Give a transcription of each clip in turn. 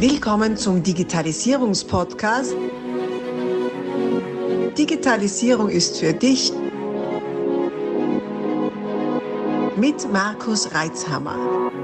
Willkommen zum Digitalisierungspodcast. Digitalisierung ist für dich mit Markus Reitzhammer.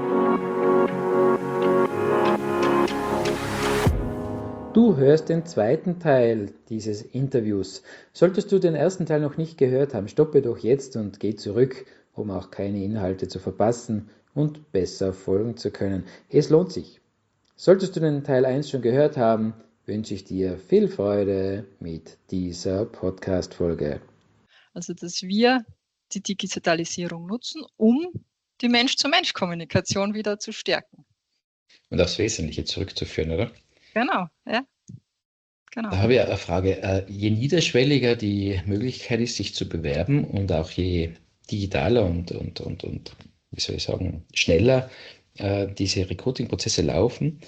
Du hörst den zweiten Teil dieses Interviews. Solltest du den ersten Teil noch nicht gehört haben, stoppe doch jetzt und geh zurück, um auch keine Inhalte zu verpassen und besser folgen zu können. Es lohnt sich. Solltest du den Teil 1 schon gehört haben, wünsche ich dir viel Freude mit dieser Podcast-Folge. Also, dass wir die Digitalisierung nutzen, um die Mensch-zu-Mensch-Kommunikation wieder zu stärken. Und aufs Wesentliche zurückzuführen, oder? Genau, ja. Genau. Da habe ich eine Frage. Je niederschwelliger die Möglichkeit ist, sich zu bewerben und auch je digitaler und wie soll ich sagen, schneller diese Recruiting-Prozesse laufen,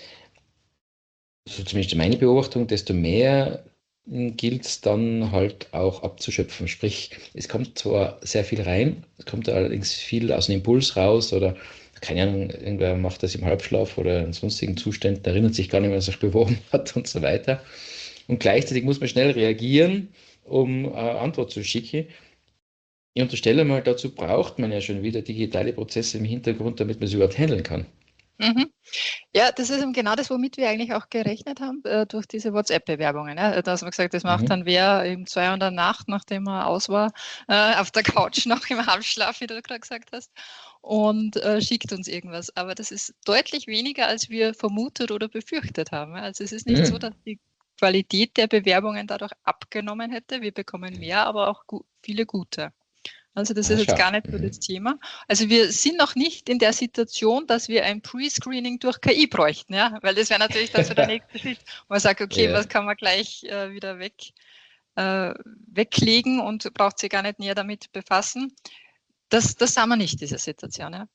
so zumindest meine Beobachtung, desto mehr gilt es dann halt auch abzuschöpfen. Sprich, es kommt zwar sehr viel rein, es kommt allerdings viel aus dem Impuls raus oder keine Ahnung, irgendwer macht das im Halbschlaf oder in sonstigen Zuständen, erinnert sich gar nicht mehr, dass er sich beworben hat und so weiter. Und gleichzeitig muss man schnell reagieren, um eine Antwort zu schicken. Ich unterstelle mal, dazu braucht man ja schon wieder digitale Prozesse im Hintergrund, damit man es überhaupt handeln kann. Mhm. Ja, das ist eben genau das, womit wir eigentlich auch gerechnet haben, durch diese WhatsApp-Bewerbungen. Ja. Da haben wir gesagt, das macht dann wer um 2 Uhr in der Nacht, nachdem er aus war, auf der Couch noch im Halbschlaf, wie du gerade gesagt hast, und schickt uns irgendwas. Aber das ist deutlich weniger, als wir vermutet oder befürchtet haben. Also es ist nicht so, dass die Qualität der Bewerbungen dadurch abgenommen hätte. Wir bekommen mehr, aber auch viele gute. Also das ist jetzt gar nicht so das Thema. Also wir sind noch nicht in der Situation, dass wir ein Pre-Screening durch KI bräuchten, ja, weil das wäre natürlich dann so der nächste Schritt, wo man sagt, okay, was kann man gleich wieder weglegen und braucht sich gar nicht näher damit befassen. Das haben wir nicht, diese Situation. Ja.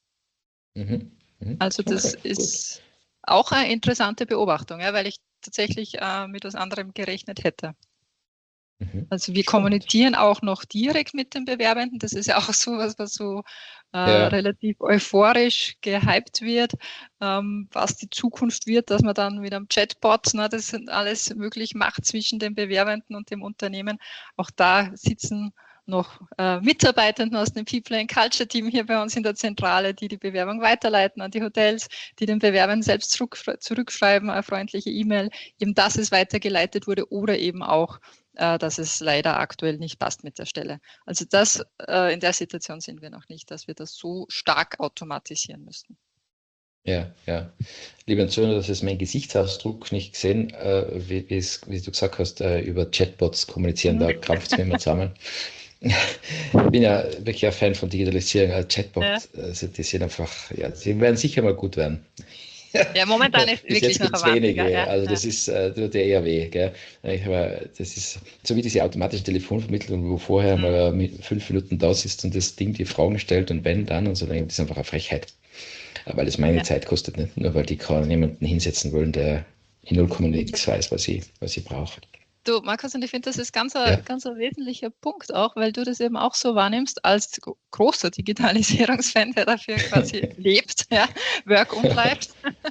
Also das ist auch eine interessante Beobachtung, ja, weil ich tatsächlich mit was anderem gerechnet hätte. Also wir kommunizieren auch noch direkt mit den Bewerbenden. Das ist ja auch so was so relativ euphorisch gehypt wird, was die Zukunft wird, dass man dann mit einem Chatbot, das sind alles möglich macht zwischen den Bewerbenden und dem Unternehmen. Auch da sitzen noch Mitarbeitenden aus dem People and Culture Team hier bei uns in der Zentrale, die die Bewerbung weiterleiten an die Hotels, die den Bewerbern selbst zurückschreiben, eine freundliche E-Mail, eben dass es weitergeleitet wurde oder eben auch dass es leider aktuell nicht passt mit der Stelle. Also das, in der Situation sind wir noch nicht, dass wir das so stark automatisieren müssen. Ja. Lieber Zuhörer, das ist mein Gesichtsausdruck nicht gesehen, wie du gesagt hast, über Chatbots kommunizieren, da krampft es mir immer zusammen. Ich bin ja wirklich ein Fan von Digitalisierung. Chatbots, die sind einfach, sie werden sicher mal gut werden. Ja, momentan ist bis wirklich jetzt noch wenige, ja. Also das ist, tut ja eher weh. Gell? Das ist so wie diese automatische Telefonvermittlung, wo vorher mal mit 5 Minuten da sitzt und das Ding die Fragen stellt und wenn dann und so, das ist einfach eine Frechheit. Weil es meine Zeit kostet, nicht nur weil die gerade jemanden hinsetzen wollen, der in 0, nichts weiß, was sie braucht. Du, Markus, und ich finde, das ist ganz ein wesentlicher Punkt auch, weil du das eben auch so wahrnimmst als großer Digitalisierungsfan, der dafür quasi lebt, work und life,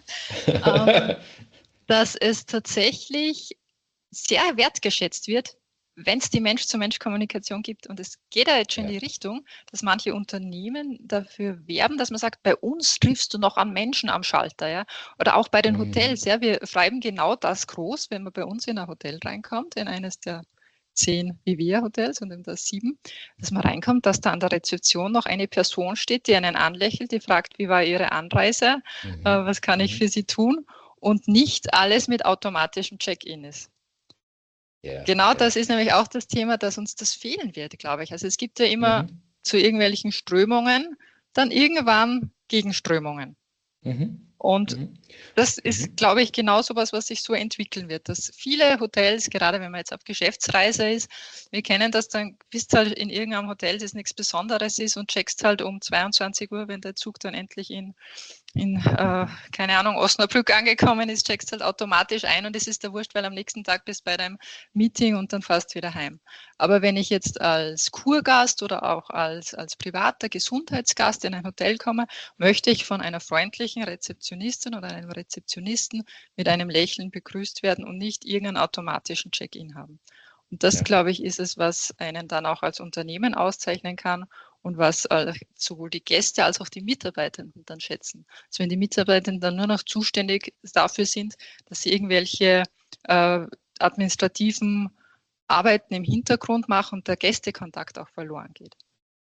dass es tatsächlich sehr wertgeschätzt wird, wenn es die Mensch-zu-Mensch-Kommunikation gibt. Und es geht ja jetzt schon in die Richtung, dass manche Unternehmen dafür werben, dass man sagt, bei uns triffst du noch an Menschen am Schalter. Ja? Oder auch bei den Hotels. Ja? Wir schreiben genau das groß, wenn man bei uns in ein Hotel reinkommt, in eines der 10 Vivea-Hotels und in das 7, dass man reinkommt, dass da an der Rezeption noch eine Person steht, die einen anlächelt, die fragt, wie war Ihre Anreise, was kann ich für Sie tun? Und nicht alles mit automatischem Check-in ist. Genau, das ist nämlich auch das Thema, dass uns das fehlen wird, glaube ich. Also es gibt ja immer zu irgendwelchen Strömungen dann irgendwann Gegenströmungen. Und das ist, glaube ich, genau so was sich so entwickeln wird, dass viele Hotels, gerade wenn man jetzt auf Geschäftsreise ist, wir kennen das, dann bist halt in irgendeinem Hotel, das nichts Besonderes ist und checkst halt um 22 Uhr, wenn der Zug dann endlich in keine Ahnung, Osnabrück angekommen ist, checkst halt automatisch ein und es ist der Wurscht, weil am nächsten Tag bist du bei deinem Meeting und dann fährst du wieder heim. Aber wenn ich jetzt als Kurgast oder auch als privater Gesundheitsgast in ein Hotel komme, möchte ich von einer freundlichen Rezeption Rezeptionistin oder einem Rezeptionisten mit einem Lächeln begrüßt werden und nicht irgendeinen automatischen Check-in haben. Und das, glaube ich, ist es, was einen dann auch als Unternehmen auszeichnen kann und was sowohl die Gäste als auch die Mitarbeitenden dann schätzen. Also wenn die Mitarbeitenden dann nur noch zuständig dafür sind, dass sie irgendwelche administrativen Arbeiten im Hintergrund machen und der Gästekontakt auch verloren geht.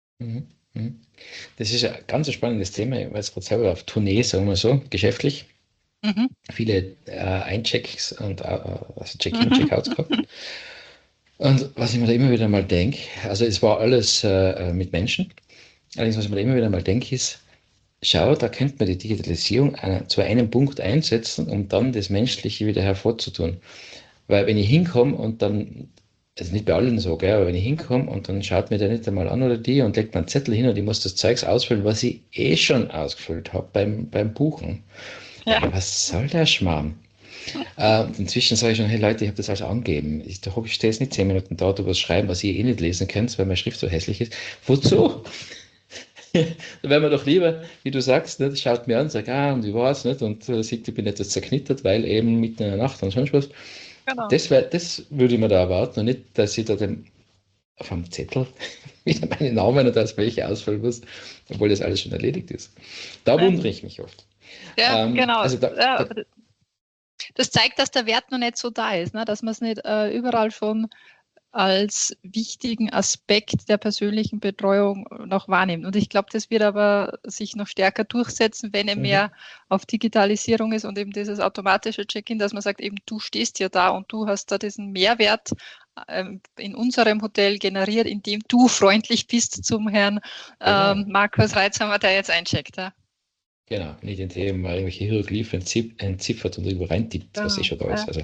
Das ist ein ganz spannendes Thema. Ich war jetzt gerade selber auf Tournee, sagen wir so, geschäftlich. Viele Einchecks und also Check-in, Check-outs gehabt. Und was ich mir da immer wieder mal denke, also es war alles mit Menschen, allerdings was ich mir da immer wieder mal denke ist, schau, da könnte man die Digitalisierung zu einem Punkt einsetzen, um dann das Menschliche wieder hervorzutun. Weil wenn ich hinkomme und dann, also nicht bei allen so, gell, aber wenn ich hinkomme und dann schaut mir der nicht einmal an oder die und legt mir einen Zettel hin und ich muss das Zeugs ausfüllen, was ich schon ausgefüllt habe beim Buchen. Ja. Was soll der Schmarrn? Inzwischen sage ich schon, hey Leute, ich habe das alles angegeben. Ich stehe jetzt nicht 10 Minuten da, du was schreiben, was ihr eh nicht lesen könnt, weil meine Schrift so hässlich ist. Wozu? Da wären wir doch lieber, wie du sagst, nicht, schaut mir an, sagt, und wie war's, nicht? Und sieht, ich bin etwas zerknittert, weil eben mitten in der Nacht und sonst was. Genau. Das würde ich mir da erwarten und nicht, dass ich da auf einem Zettel wieder meine Namen und als welche ausfüllen muss, obwohl das alles schon erledigt ist. Da wundere ich mich oft. Ja, genau. Also das zeigt, dass der Wert noch nicht so da ist, ne? Dass man es nicht überall schon als wichtigen Aspekt der persönlichen Betreuung noch wahrnimmt. Und ich glaube, das wird aber sich noch stärker durchsetzen, wenn er mehr auf Digitalisierung ist und eben dieses automatische Check-in, dass man sagt, eben du stehst ja da und du hast da diesen Mehrwert in unserem Hotel generiert, indem du freundlich bist zum Herrn Markus Reitzhammer, der jetzt eincheckt. Ja? Genau, nicht indem man irgendwelche Hieroglyphen entziffert und irgendwo reintippt, was schon da ist. Also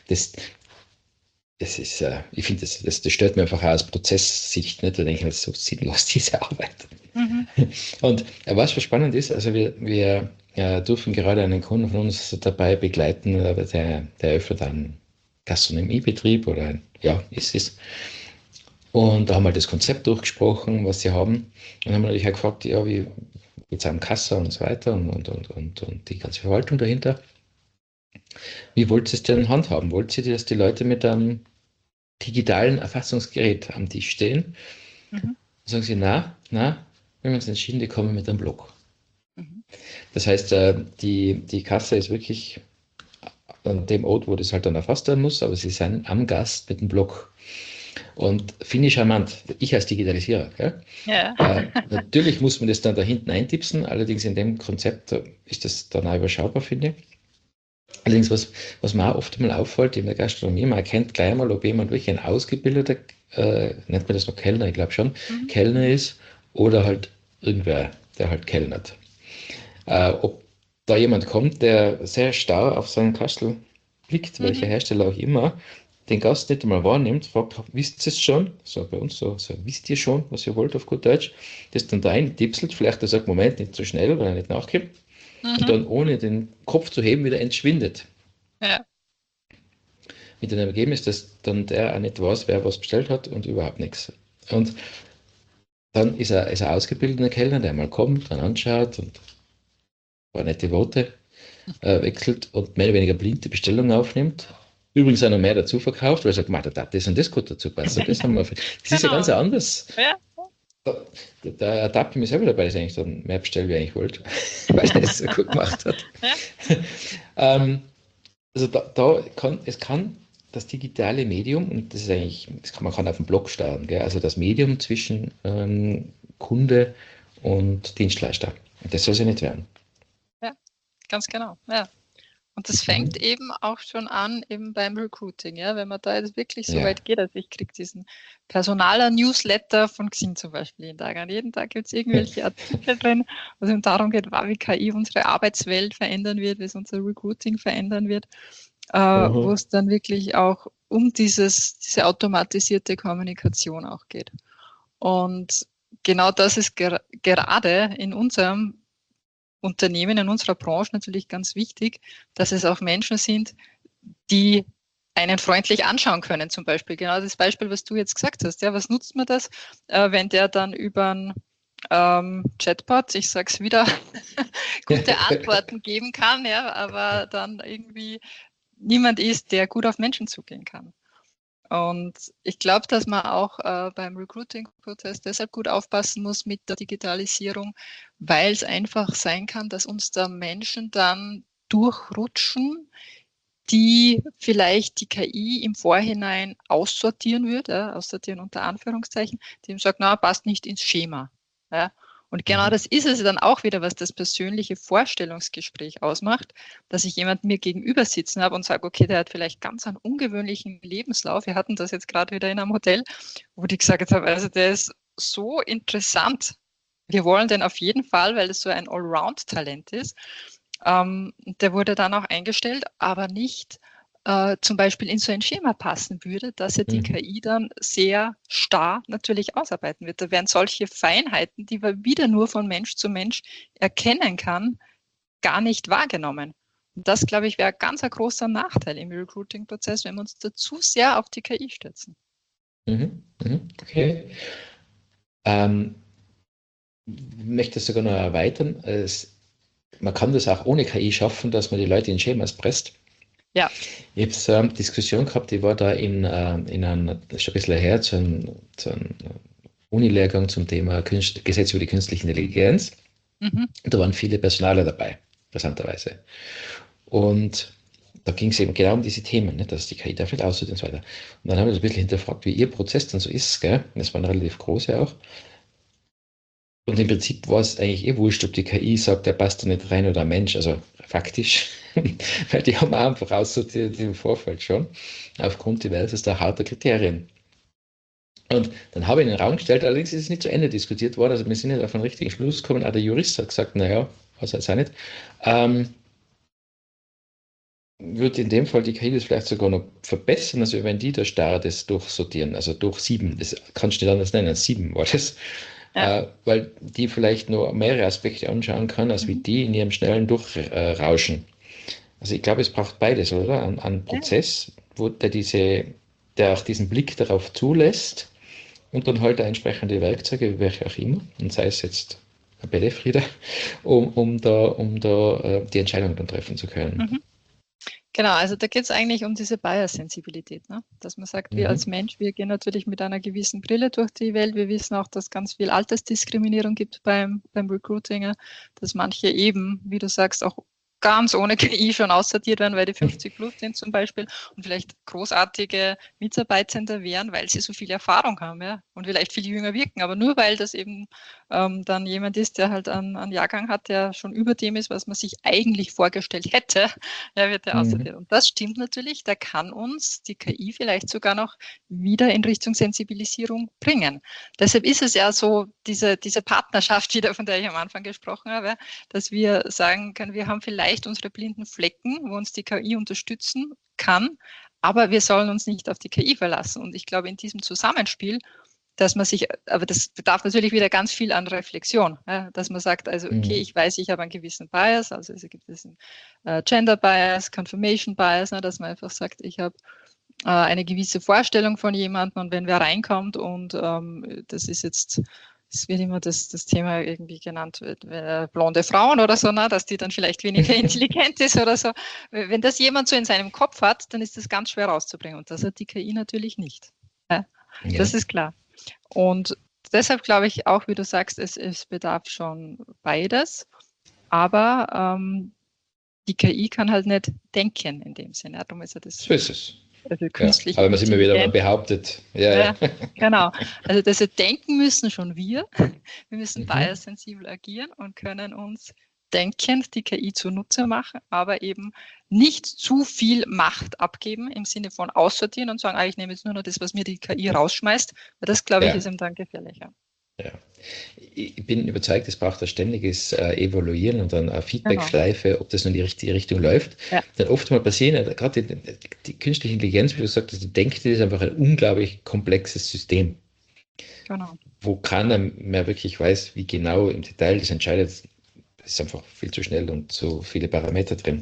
das ist, ich finde, das stört mir einfach auch aus Prozesssicht nicht, da denke ich mir, das ist so sinnlos, diese Arbeit. Und was für spannend ist, also wir dürfen gerade einen Kunden von uns dabei begleiten, der eröffnet einen Gastronomiebetrieb oder ist es. Und da haben wir das Konzept durchgesprochen, was sie haben. Und haben natürlich auch gefragt, wie geht's am Kassa und so weiter und die ganze Verwaltung dahinter. Wie wollt ihr es denn handhaben? Wollt ihr, dass die Leute mit einem digitalen Erfassungsgerät am Tisch stehen? Sagen sie, wir haben uns entschieden, die kommen mit einem Blog. Das heißt, die Kasse ist wirklich an dem Ort, wo das halt dann erfasst werden muss, aber sie sind am Gast mit dem Blog. Und finde ich charmant, ich als Digitalisierer. Natürlich muss man das dann da hinten eintipsen, allerdings in dem Konzept ist das dann auch überschaubar, finde ich. Allerdings, was mir auch oft mal auffällt in der Gastronomie, man erkennt gleich mal, ob jemand wirklich ein ausgebildeter, nennt man das noch Kellner, ich glaube schon, Kellner ist oder halt irgendwer, der halt kellnert. Ob da jemand kommt, der sehr starr auf seinen Kastel blickt, welcher Hersteller auch immer, den Gast nicht einmal wahrnimmt, fragt, wisst ihr es schon? So bei uns so, wisst ihr schon, was ihr wollt auf gut Deutsch? Das dann da eintipselt, vielleicht er sagt, Moment, nicht so schnell, weil er nicht nachkommt. Und dann ohne den Kopf zu heben wieder entschwindet. Ja. Mit dem Ergebnis, dass dann der auch nicht weiß, wer was bestellt hat und überhaupt nichts. Und dann ist er ausgebildeter Kellner, der mal kommt, dann anschaut und ein paar nette Worte wechselt und mehr oder weniger blind die Bestellung aufnimmt. Übrigens auch noch mehr dazu verkauft, weil er sagt, das und das gut dazu passen. Das haben wir. Das ist ja ganz anders. Ja. Da ertappe ich mich selber dabei, dass ich eigentlich dann mehr bestelle, wie ich eigentlich wollte, weil er es so gut gemacht hat. Also es kann das digitale Medium, und das ist eigentlich, man kann auf dem Blog starten, gell? Also das Medium zwischen Kunde und Dienstleister. Und das soll es ja nicht werden. Ja, ganz genau. Ja. Und das fängt eben auch schon an eben beim Recruiting, ja, wenn man da jetzt wirklich so weit geht, also ich kriege diesen Personaler-Newsletter von Xing zum Beispiel jeden Tag. Und jeden Tag gibt es irgendwelche Artikel drin, wo es darum geht, wie KI unsere Arbeitswelt verändern wird, wie es unser Recruiting verändern wird, wo es dann wirklich auch um diese automatisierte Kommunikation auch geht. Und genau das ist gerade in unserem Unternehmen, in unserer Branche natürlich ganz wichtig, dass es auch Menschen sind, die einen freundlich anschauen können, zum Beispiel. Genau das Beispiel, was du jetzt gesagt hast. Ja, was nutzt man das, wenn der dann über Chatbot, ich sage es wieder, gute Antworten geben kann, ja, aber dann irgendwie niemand ist, der gut auf Menschen zugehen kann. Und ich glaube, dass man auch beim Recruiting-Prozess deshalb gut aufpassen muss mit der Digitalisierung, weil es einfach sein kann, dass uns da Menschen dann durchrutschen, die vielleicht die KI im Vorhinein aussortieren wird, aussortieren unter Anführungszeichen, die ihm sagt, na, passt nicht ins Schema. Ja. Und genau das ist es dann auch wieder, was das persönliche Vorstellungsgespräch ausmacht, dass ich jemanden mir gegenüber sitzen habe und sage, okay, der hat vielleicht ganz einen ungewöhnlichen Lebenslauf. Wir hatten das jetzt gerade wieder in einem Hotel, wo die gesagt haben, also der ist so interessant. Wir wollen den auf jeden Fall, weil es so ein Allround-Talent ist. Der wurde dann auch eingestellt, aber nicht zum Beispiel in so ein Schema passen würde, dass er die KI dann sehr starr natürlich ausarbeiten wird. Da werden solche Feinheiten, die man wieder nur von Mensch zu Mensch erkennen kann, gar nicht wahrgenommen. Und das, glaube ich, wäre ganz ein großer Nachteil im Recruiting-Prozess, wenn wir uns da zu sehr auf die KI stürzen. Okay. Möchte es sogar noch erweitern. Man kann das auch ohne KI schaffen, dass man die Leute in Schemas presst. Ja. Ich habe so eine Diskussion gehabt, ich war da in einem, das ist schon ein bisschen her, zu einem Uni-Lehrgang zum Thema Gesetz über die künstliche Intelligenz. Da waren viele Personaler dabei, interessanterweise. Und da ging es eben genau um diese Themen, ne, dass die KI darf nicht aussieht und so weiter. Und dann haben wir so ein bisschen hinterfragt, wie ihr Prozess dann so ist, gell? Das waren relativ große auch. Und im Prinzip war es eigentlich wurscht, ob die KI sagt, der passt da nicht rein oder ein Mensch, also faktisch, weil die haben einfach aussortiert im Vorfeld schon, aufgrund diversester harter Kriterien. Und dann habe ich in den Raum gestellt, allerdings ist es nicht zu Ende diskutiert worden, also wir sind nicht auf einen richtigen Schluss gekommen, auch der Jurist hat gesagt, naja, was jetzt auch nicht, würde in dem Fall die KI das vielleicht sogar noch verbessern, also wenn die da starr das durchsortieren, also durchsieben, das kannst du nicht anders nennen, 7 war das. Ja. Weil die vielleicht nur mehrere Aspekte anschauen kann, als wie die in ihrem schnellen Durchrauschen. Also ich glaube, es braucht beides, oder? Ein Prozess, wo der auch diesen Blick darauf zulässt und dann halt entsprechende Werkzeuge, welche auch immer, und sei es jetzt ein PDF-Reader, um da die Entscheidung dann treffen zu können. Genau, also da geht es eigentlich um diese Bias-Sensibilität, ne? Dass man sagt, wir als Mensch, wir gehen natürlich mit einer gewissen Brille durch die Welt. Wir wissen auch, dass es ganz viel Altersdiskriminierung gibt beim Recruiting, dass manche eben, wie du sagst, auch ganz ohne KI schon aussortiert werden, weil die 50 plus sind zum Beispiel und vielleicht großartige Mitarbeitende wären, weil sie so viel Erfahrung haben, ja, und vielleicht viel jünger wirken, aber nur weil das eben dann jemand ist, der halt einen Jahrgang hat, der schon über dem ist, was man sich eigentlich vorgestellt hätte, ja, wird der aussortiert. Und das stimmt natürlich, da kann uns die KI vielleicht sogar noch wieder in Richtung Sensibilisierung bringen. Deshalb ist es ja so, diese Partnerschaft wieder, von der ich am Anfang gesprochen habe, dass wir sagen können, wir haben vielleicht unsere blinden Flecken, wo uns die KI unterstützen kann, aber wir sollen uns nicht auf die KI verlassen. Und ich glaube, in diesem Zusammenspiel, dass man sich, aber das bedarf natürlich wieder ganz viel an Reflexion, ja, dass man sagt, also okay, ich weiß, ich habe einen gewissen Bias, also es gibt diesen Gender Bias, Confirmation Bias, ne, dass man einfach sagt, ich habe eine gewisse Vorstellung von jemandem und wenn wer reinkommt und das ist jetzt, es wird immer das Thema irgendwie genannt, blonde Frauen oder so, ne, dass die dann vielleicht weniger intelligent ist oder so. Wenn das jemand so in seinem Kopf hat, dann ist das ganz schwer rauszubringen und das hat die KI natürlich nicht. Ja? Ja. Das ist klar. Und deshalb glaube ich auch, wie du sagst, es bedarf schon beides, aber die KI kann halt nicht denken in dem Sinne. Darum ist ja das. So ist es. Also künstlich. Ja, aber man es immer wieder mal behauptet. Ja. Genau. Also das denken müssen schon wir. Wir müssen bias-sensibel agieren und können uns denkend die KI zunutze machen, aber eben nicht zu viel Macht abgeben im Sinne von aussortieren und sagen, ich nehme jetzt nur noch das, was mir die KI rausschmeißt, weil das, glaube ich, ist eben dann gefährlicher. Ja. Ich bin überzeugt, es braucht ein ständiges Evaluieren und dann eine Feedback-Schleife, ob das in die richtige Richtung läuft. Ja. Dann oft mal passieren, gerade die künstliche Intelligenz, wie du sagst, die denkt, ist einfach ein unglaublich komplexes System. Genau. Wo keiner mehr wirklich weiß, wie genau im Detail das entscheidet. Das ist einfach viel zu schnell und zu viele Parameter drin.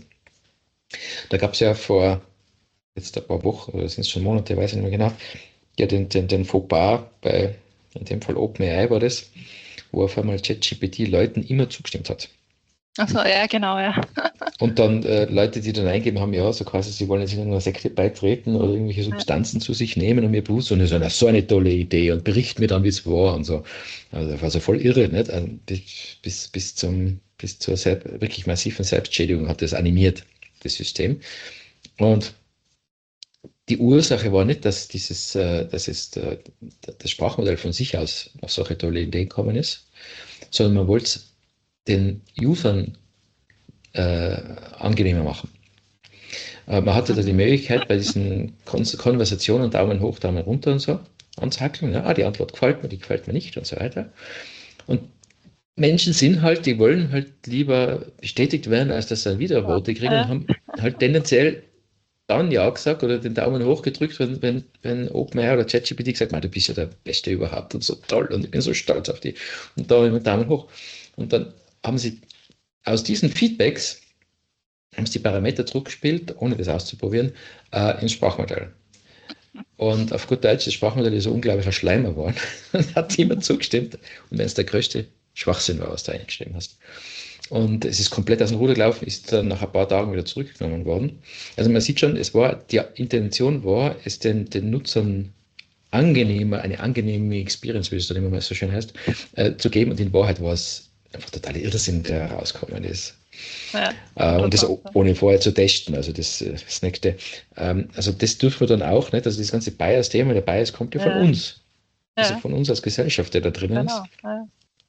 Da gab es ja vor jetzt ein paar Wochen, oder sind es schon Monate, weiß ich nicht mehr genau, ja den Fauxpas bei, in dem Fall OpenAI war das, wo auf einmal ChatGPT Leuten immer zugestimmt hat. Achso, ja, genau, ja. Und dann Leute, die dann eingeben haben, ja, so quasi, sie wollen jetzt in einer Sekte beitreten oder irgendwelche Substanzen zu sich nehmen und mir bewusst und so, so eine tolle Idee und berichten mir dann, wie es war und so. Also das war so voll irre, nicht? Also bis zur wirklich massiven Selbstschädigung hat das animiert, das System. Und die Ursache war nicht, dass das Sprachmodell von sich aus auf solche tolle Ideen gekommen ist, sondern man wollte es den Usern angenehmer machen. Man hatte da die Möglichkeit, bei diesen Konversationen Daumen hoch, Daumen runter und so anzuhackeln. Ja, die Antwort gefällt mir, die gefällt mir nicht und so weiter. Und Menschen sind halt, die wollen halt lieber bestätigt werden, als dass sie dann wieder Worte kriegen und haben halt tendenziell dann ja gesagt oder den Daumen hoch gedrückt, wenn OpenAI oder ChatGPT gesagt hat, du bist ja der Beste überhaupt und so toll und ich bin so stolz auf dich. Und da mit Daumen hoch. Und dann haben sie aus diesen Feedbacks haben sie die Parameter zurückgespielt, ohne das auszuprobieren, ins Sprachmodell. Und auf gut Deutsch, das Sprachmodell ist so unglaublich ein Schleimer geworden. Und hat jemand zugestimmt. Und wenn es der größte Schwachsinn war, was du eingeschrieben hast. Und es ist komplett aus dem Ruder gelaufen, ist dann nach ein paar Tagen wieder zurückgenommen worden. Also man sieht schon, die Intention war, es den Nutzern angenehmer, eine angenehme Experience, wie es dann immer mal so schön heißt, zu geben. Und in Wahrheit war es einfach totaler Irrsinn, der herausgekommen ist. Ja, und das ohne vorher zu testen, also das nächste. Also das dürfen wir dann auch nicht, also das ganze Bias-Thema, der Bias kommt ja von uns. Also von uns als Gesellschaft, der da drinnen ist. Ja.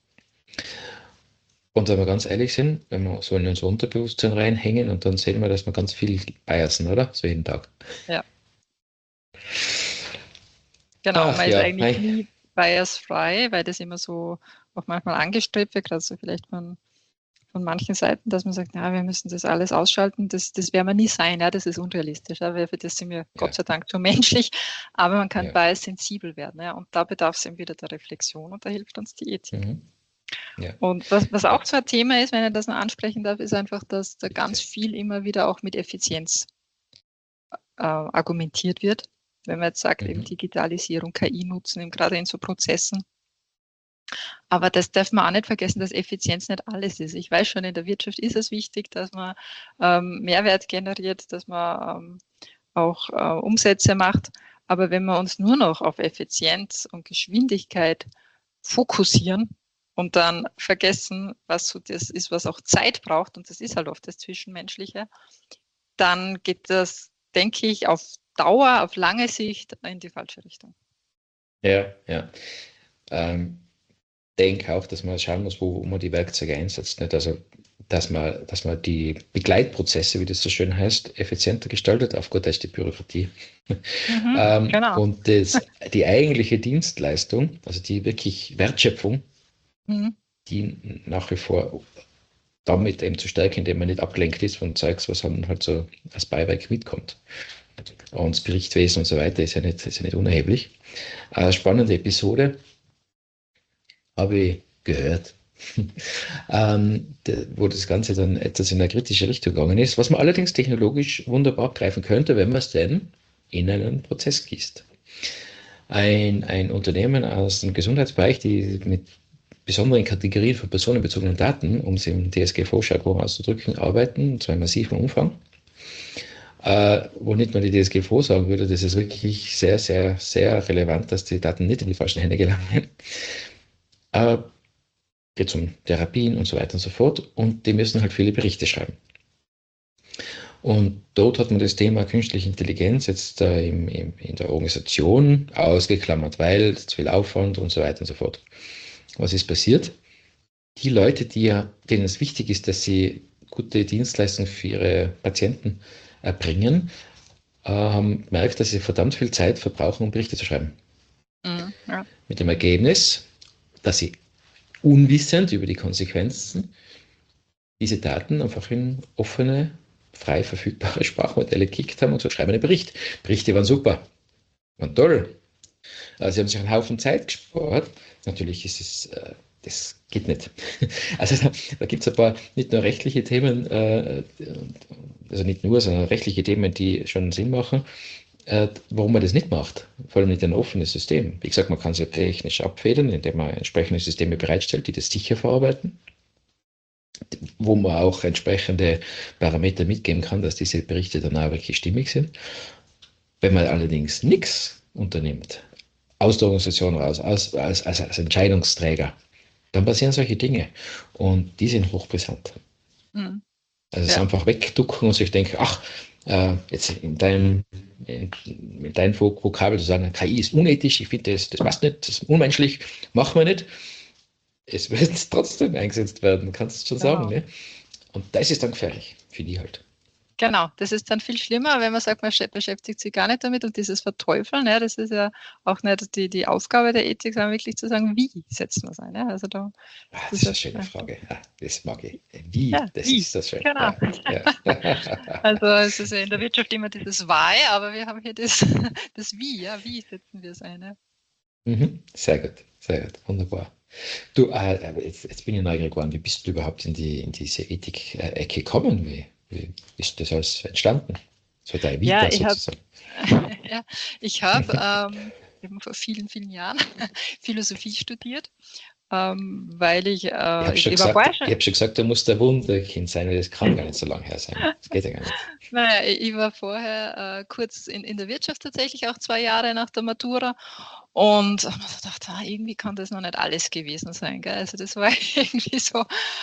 Und wenn wir ganz ehrlich sind, wenn wir so in unser Unterbewusstsein reinhängen und dann sehen wir, dass wir ganz viel biasen, oder? So jeden Tag. Ja. Genau, man ist eigentlich nie biasfrei, weil das immer so auch manchmal angestrebt wird, gerade so vielleicht von manchen Seiten, dass man sagt, ja, wir müssen das alles ausschalten, das werden wir nie sein, ja, das ist unrealistisch, ja, weil für das sind wir Gott sei Dank zu menschlich, aber man kann bias sensibel werden, ja, und da bedarf es eben wieder der Reflexion und da hilft uns die Ethik. Mhm. Ja. Und was auch so ein Thema ist, wenn ich das noch ansprechen darf, ist einfach, dass da ganz viel immer wieder auch mit Effizienz argumentiert wird, wenn man jetzt sagt, eben Digitalisierung, KI nutzen, eben gerade in so Prozessen. Aber das darf man auch nicht vergessen, dass Effizienz nicht alles ist. Ich weiß schon, in der Wirtschaft ist es wichtig, dass man Mehrwert generiert, dass man auch Umsätze macht. Aber wenn wir uns nur noch auf Effizienz und Geschwindigkeit fokussieren und dann vergessen, was so das ist, was auch Zeit braucht, und das ist halt oft das Zwischenmenschliche, dann geht das, denke ich, auf Dauer, auf lange Sicht in die falsche Richtung. Ja. Denke auch, dass man schauen muss, wo man die Werkzeuge einsetzt. Nicht? Also, dass man die Begleitprozesse, wie das so schön heißt, effizienter gestaltet, auf gut Deutsch die Bürokratie. Genau. Und die eigentliche Dienstleistung, also die wirklich Wertschöpfung, die nach wie vor damit eben zu stärken, indem man nicht abgelenkt ist von Zeugs, was dann halt so als Beiwerk mitkommt. Und das Berichtswesen und so weiter ist ja nicht unerheblich. Spannende Episode. Habe ich gehört, wo das Ganze dann etwas in eine kritische Richtung gegangen ist, was man allerdings technologisch wunderbar greifen könnte, wenn man es denn in einen Prozess gießt. Ein Unternehmen aus dem Gesundheitsbereich, die mit besonderen Kategorien von personenbezogenen Daten, um es im DSGVO-Jargon auszudrücken, arbeiten, und zwar in massivem Umfang, wo nicht nur die DSGVO sagen würde, das ist wirklich sehr, sehr, sehr relevant, dass die Daten nicht in die falschen Hände gelangen. Geht um Therapien und so weiter und so fort, und die müssen halt viele Berichte schreiben. Und dort hat man das Thema künstliche Intelligenz jetzt in der Organisation ausgeklammert, weil zu viel Aufwand und so weiter und so fort. Was ist passiert? Die Leute, denen es wichtig ist, dass sie gute Dienstleistungen für ihre Patienten erbringen, haben gemerkt, dass sie verdammt viel Zeit verbrauchen, um Berichte zu schreiben. Ja. Mit dem Ergebnis, dass sie unwissend über die Konsequenzen diese Daten einfach in offene, frei verfügbare Sprachmodelle gekickt haben und so schreiben einen Bericht. Berichte waren super, waren toll. Sie haben sich einen Haufen Zeit gespart. Natürlich ist es, das geht nicht. Also da gibt es ein paar nicht nur rechtliche Themen, also nicht nur, sondern rechtliche Themen, die schon Sinn machen. warum man das nicht macht. Vor allem nicht ein offenes System. Wie gesagt, man kann es ja technisch abfedern, indem man entsprechende Systeme bereitstellt, die das sicher verarbeiten, wo man auch entsprechende Parameter mitgeben kann, dass diese Berichte dann auch wirklich stimmig sind. Wenn man allerdings nichts unternimmt, aus der Organisation raus, als Entscheidungsträger, dann passieren solche Dinge und die sind hochbrisant. Mhm. Also es einfach wegducken und sich denken, ach, jetzt in deinem Vokabel zu sagen, KI ist unethisch, ich finde das passt nicht, das ist unmenschlich, machen wir nicht. Es wird trotzdem eingesetzt werden, kannst du schon sagen. Ne? Und das ist dann gefährlich für die halt. Genau, das ist dann viel schlimmer, wenn man sagt, man beschäftigt sich gar nicht damit und dieses Verteufeln, ja, das ist ja auch nicht die Aufgabe der Ethik, sondern wirklich zu sagen, wie setzt man es ein. Ja? Also das ist eine schöne Frage. Ja, das mag ich. Wie, ja, das wie? ist das schön. Genau. Ja. Also es ist ja in der Wirtschaft immer dieses Why, aber wir haben hier das Wie, ja, wie setzen wir es ein. Ja? Sehr gut, wunderbar. Du, jetzt bin ich neugierig geworden, wie bist du überhaupt in diese Ethik-Ecke gekommen? Wie ist das alles entstanden? So dein Vita sozusagen. Ich habe eben vor vielen, vielen Jahren Philosophie studiert, weil ich habe schon gesagt, du musst ein Wunderkind sein, weil das kann gar nicht so lange her sein. Das geht ja gar nicht. Naja, ich war vorher kurz in der Wirtschaft tatsächlich, auch 2 Jahre nach der Matura und habe mir so gedacht, irgendwie kann das noch nicht alles gewesen sein. Gell? Also das war irgendwie so,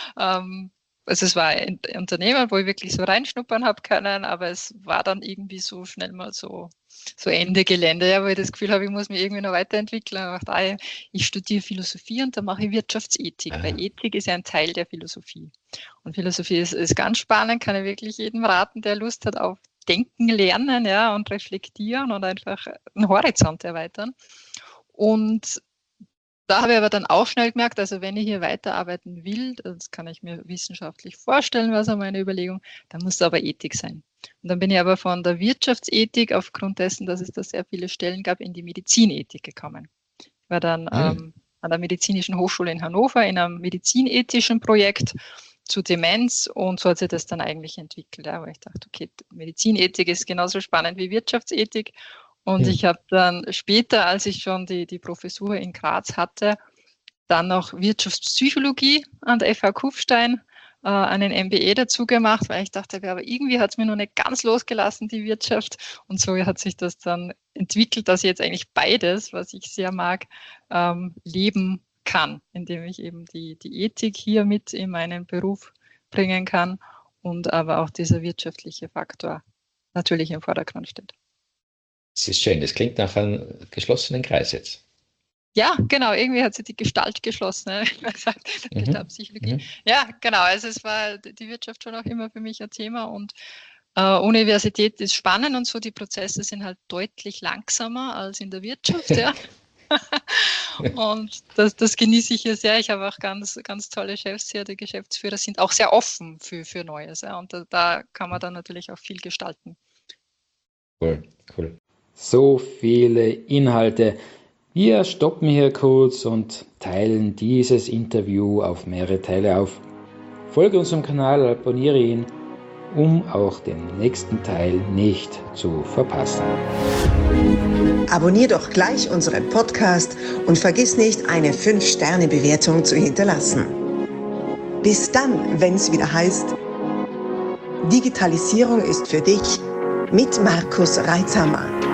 also es war ein Unternehmen, wo ich wirklich so reinschnuppern habe können, aber es war dann irgendwie so schnell mal so Ende Gelände, ja, weil ich das Gefühl habe, ich muss mich irgendwie noch weiterentwickeln. Und ich dachte, ich studiere Philosophie und dann mache ich Wirtschaftsethik, weil Ethik ist ja ein Teil der Philosophie. Und Philosophie ist ganz spannend, kann ich wirklich jedem raten, der Lust hat auf Denken lernen, ja, und reflektieren und einfach einen Horizont erweitern. Und da habe ich aber dann auch schnell gemerkt, also wenn ich hier weiterarbeiten will, das kann ich mir wissenschaftlich vorstellen, was auch meine Überlegung, dann muss es aber Ethik sein. Und dann bin ich aber von der Wirtschaftsethik aufgrund dessen, dass es da sehr viele Stellen gab, in die Medizinethik gekommen. Ich war dann an der Medizinischen Hochschule in Hannover in einem medizinethischen Projekt zu Demenz und so hat sich das dann eigentlich entwickelt, ja, weil ich dachte, okay, Medizinethik ist genauso spannend wie Wirtschaftsethik. Und ich habe dann später, als ich schon die Professur in Graz hatte, dann noch Wirtschaftspsychologie an der FH Kufstein, einen MBA dazu gemacht, weil ich dachte, aber irgendwie hat es mir noch nicht ganz losgelassen, die Wirtschaft. Und so hat sich das dann entwickelt, dass ich jetzt eigentlich beides, was ich sehr mag, leben kann, indem ich eben die Ethik hier mit in meinen Beruf bringen kann und aber auch dieser wirtschaftliche Faktor natürlich im Vordergrund steht. Das ist schön, das klingt nach einem geschlossenen Kreis jetzt. Ja, genau, irgendwie hat sich die Gestalt geschlossen, mit der Psychologie. Ja, genau, also es war die Wirtschaft schon auch immer für mich ein Thema und Universität ist spannend und so, die Prozesse sind halt deutlich langsamer als in der Wirtschaft, ja. Und das genieße ich hier sehr. Ich habe auch ganz, ganz tolle Chefs hier, die Geschäftsführer sind auch sehr offen für Neues, ja, und da kann man dann natürlich auch viel gestalten. Cool. So viele Inhalte. Wir stoppen hier kurz und teilen dieses Interview auf mehrere Teile auf. Folge unserem Kanal, abonniere ihn, um auch den nächsten Teil nicht zu verpassen. Abonnier doch gleich unseren Podcast und vergiss nicht, eine 5-Sterne-Bewertung zu hinterlassen. Bis dann, wenn es wieder heißt, Digitalisierung ist für dich mit Markus Reitzhammer.